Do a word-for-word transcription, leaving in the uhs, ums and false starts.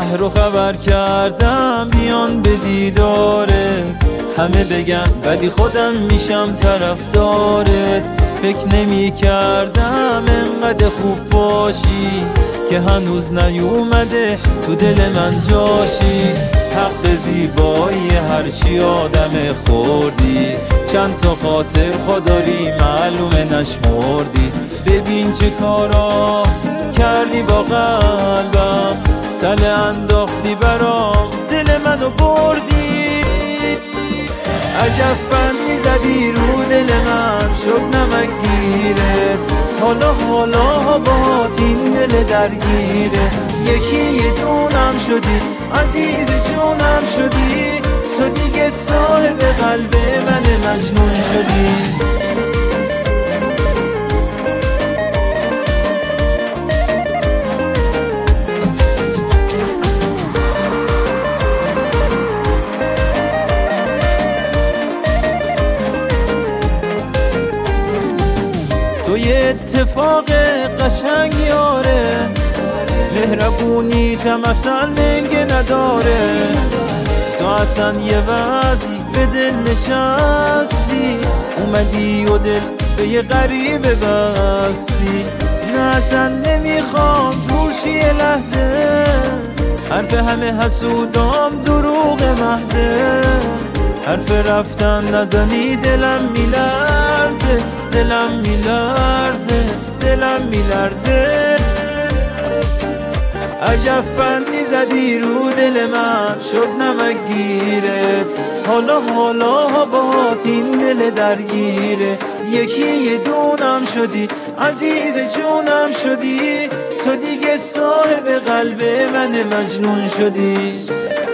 شهر رو خبر کردم بیان به دیدارت، همه بگن ولی خودم میشم طرفدارت. فکر نمی کردم انقدر خوب باشی که هنوز نیومده تو دل من جاشی. حق زیبایی هرچی آدم خوردی، چند تا خاطر خداری معلومه نشمردی. ببین چه کارا کردی با قلبم، تله انداختی برام دل منو بردی. عجب فندی زدی رو دل من شد نمک گیره، حالا حالا باهات این دل درگیره. یکی یه دونم شدی عزیز جونم شدی، تو دیگه صاحب قلب من مجنون شدی. تو یه اتفاق قشنگ یاره، مهربونی تم اصلا لنگه نداره. تو اصلا یه وضعی به دل نشستی، اومدی و دل به یه غریبه بستی. نه اصلا نمیخوام دوشی یه لحظه، حرف همه حسودام دروغ محضه. حرف رفتن نزنی دلم میلرزه، دلم میلرزه، دلم میلرزه. عجب فندی زدی رو دل من شد نمک گیره، حالا حالا باهات این دل درگیره. یکی یه دونم شدی عزیز جونم شدی، تو دیگه صاحب قلب من مجنون شدی.